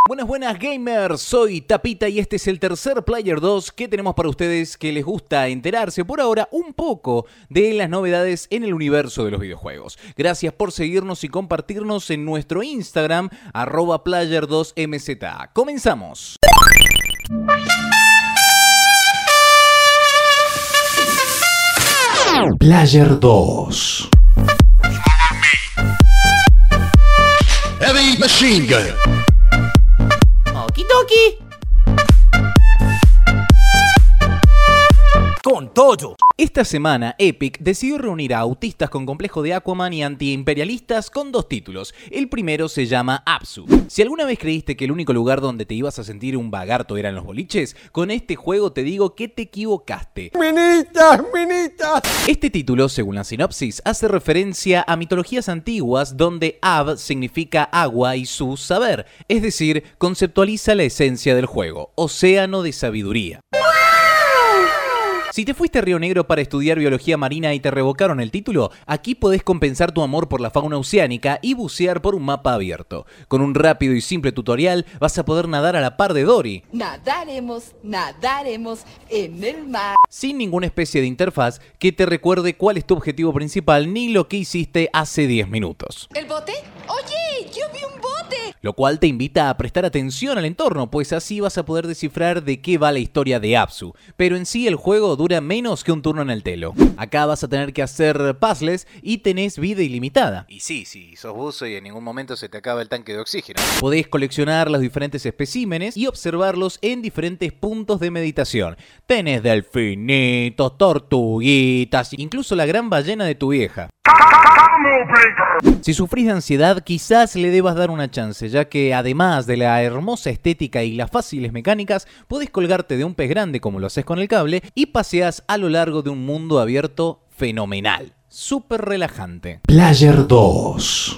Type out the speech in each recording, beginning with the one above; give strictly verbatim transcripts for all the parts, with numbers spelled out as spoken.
Buenas, buenas gamers, soy Tapita y este es el tercer Player dos que tenemos para ustedes que les gusta enterarse por ahora un poco de las novedades en el universo de los videojuegos. Gracias por seguirnos y compartirnos en nuestro Instagram, arroba Player dos M Z. ¡Comenzamos! Player dos. Heavy Machine Gun. Okidoki. Con todo. Esta semana, Epic decidió reunir a autistas con complejo de Aquaman y antiimperialistas con dos títulos. El primero se llama Abzu. Si alguna vez creíste que el único lugar donde te ibas a sentir un vagarto eran los boliches, con este juego te digo que te equivocaste. ¡Minitas, minitas! Este título, según la sinopsis, hace referencia a mitologías antiguas donde Ab significa agua y Zu saber, es decir, conceptualiza la esencia del juego, océano de sabiduría. Si te fuiste a Río Negro para estudiar biología marina y te revocaron el título, aquí podés compensar tu amor por la fauna oceánica y bucear por un mapa abierto. Con un rápido y simple tutorial vas a poder nadar a la par de Dory. Nadaremos, nadaremos en el mar. Sin ninguna especie de interfaz que te recuerde cuál es tu objetivo principal ni lo que hiciste hace diez minutos. ¿El bote? ¡Oye! ¡Yo vi un bote! Lo cual te invita a prestar atención al entorno, pues así vas a poder descifrar de qué va la historia de Abzu. Pero en sí el juego dura menos que un turno en el telo. Acá vas a tener que hacer puzzles y tenés vida ilimitada. Y sí, sí, sos buzo y en ningún momento se te acaba el tanque de oxígeno. Podés coleccionar los diferentes especímenes y observarlos en diferentes puntos de meditación. Tenés delfinitos, tortuguitas, incluso la gran ballena de tu vieja. Si sufrís de ansiedad, quizás le debas dar una chance, ya que además de la hermosa estética y las fáciles mecánicas, podés colgarte de un pez grande como lo haces con el cable y paseás a lo largo de un mundo abierto fenomenal. Súper relajante. Player dos.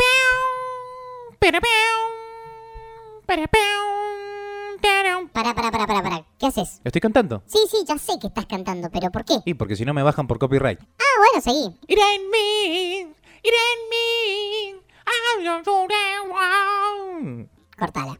Para, para, para, para, para. ¿Qué haces? ¿Estoy cantando? Sí, sí, ya sé que estás cantando, pero ¿por qué? Y porque si no me bajan por copyright. Ah, bueno, seguí. It ain't me, it ain't me, I'm your one. Cortala.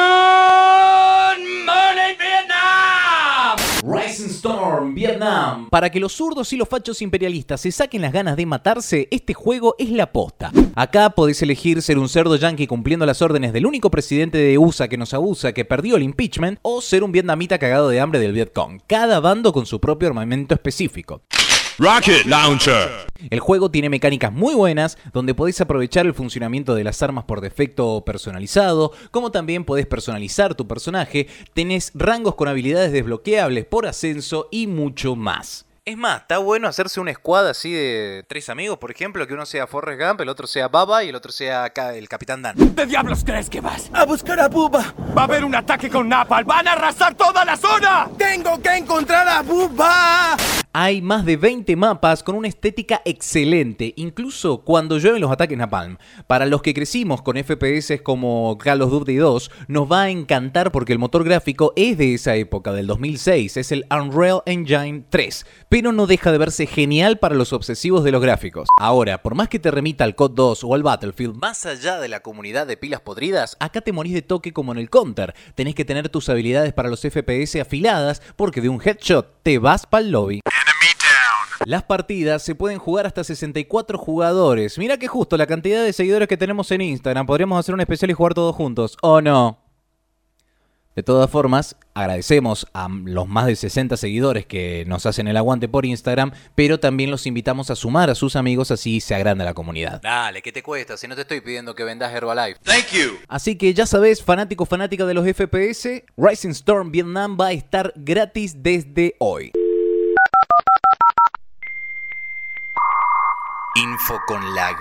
Good morning, Vietnam. Rising Storm, Vietnam. Para que los zurdos y los fachos imperialistas se saquen las ganas de matarse, este juego es la posta. Acá podés elegir ser un cerdo yankee cumpliendo las órdenes del único presidente de U S A que nos abusa, que perdió el impeachment, o ser un vietnamita cagado de hambre del Vietcong. Cada bando con su propio armamento específico. Rocket Launcher. El juego tiene mecánicas muy buenas, donde podés aprovechar el funcionamiento de las armas por defecto personalizado, como también podés personalizar tu personaje, tenés rangos con habilidades desbloqueables por ascenso y mucho más. Es más, está bueno hacerse una squad así de tres amigos, por ejemplo, que uno sea Forrest Gump, el otro sea Baba y el otro sea acá el Capitán Dan. ¿Qué diablos crees que vas? A buscar a Bubba. Va a haber un ataque con Napalm. ¡Van a arrasar toda la zona! ¡Tengo que encontrar a Bubba! Hay más de veinte mapas con una estética excelente, incluso cuando llueven los ataques Napalm. Para los que crecimos con F P S como Call of Duty dos, nos va a encantar porque el motor gráfico es de esa época, del dos mil seis, es el Unreal Engine tres, pero no deja de verse genial para los obsesivos de los gráficos. Ahora, por más que te remita al C O D dos o al Battlefield, más allá de la comunidad de pilas podridas, acá te morís de toque como en el Counter. Tenés que tener tus habilidades para los F P S afiladas porque de un headshot te vas pa'l lobby. Las partidas se pueden jugar hasta sesenta y cuatro jugadores. Mira que justo la cantidad de seguidores que tenemos en Instagram. Podríamos hacer un especial y jugar todos juntos, ¿o no? De todas formas, agradecemos a los más de sesenta seguidores que nos hacen el aguante por Instagram, pero también los invitamos a sumar a sus amigos, así se agranda la comunidad. Dale, ¿qué te cuesta? Si no te estoy pidiendo que vendas Herbalife. Thank you. Así que ya sabes, fanático fanática de los F P S, Rising Storm Vietnam va a estar gratis desde hoy. Info con lag.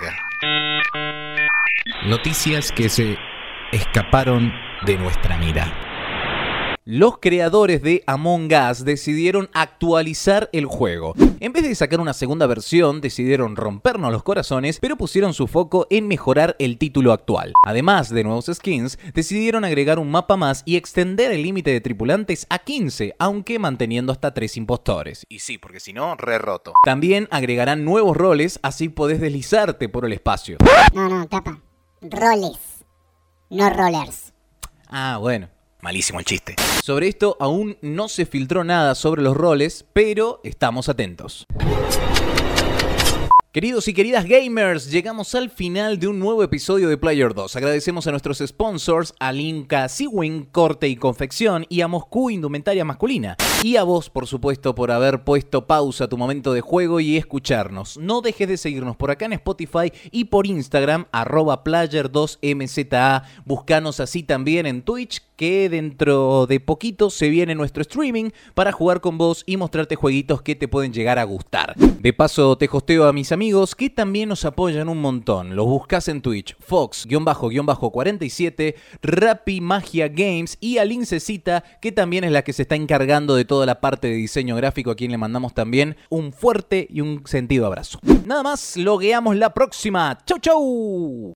Noticias que se escaparon de nuestra mira. Los creadores de Among Us decidieron actualizar el juego. En vez de sacar una segunda versión, decidieron rompernos los corazones, pero pusieron su foco en mejorar el título actual. Además de nuevos skins, decidieron agregar un mapa más y extender el límite de tripulantes a quince, aunque manteniendo hasta tres impostores. Y sí, porque si no, re roto. También agregarán nuevos roles, así podés deslizarte por el espacio. No, no, tapa. Roles, no rollers. Ah, bueno. Malísimo el chiste. Sobre esto aún no se filtró nada sobre los roles, pero estamos atentos. Queridos y queridas gamers, llegamos al final de un nuevo episodio de Player dos. Agradecemos a nuestros sponsors, a Linka Sewing, Corte y Confección, y a Moscú Indumentaria Masculina. Y a vos, por supuesto, por haber puesto pausa a tu momento de juego y escucharnos. No dejes de seguirnos por acá en Spotify y por Instagram, arroba Player dos M Z A. Buscanos así también en Twitch, que dentro de poquito se viene nuestro streaming para jugar con vos y mostrarte jueguitos que te pueden llegar a gustar. De paso, te hosteo a mis amigos amigos que también nos apoyan un montón. Los buscas en Twitch, Fox-cuarenta y siete, Rappi Magia Games y a Lincecita, que también es la que se está encargando de toda la parte de diseño gráfico, a quien le mandamos también un fuerte y un sentido abrazo. Nada más, logueamos la próxima. ¡Chau, chau!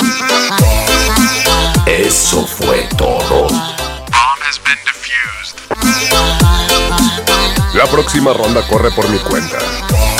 Eso fue todo. La próxima ronda corre por mi cuenta.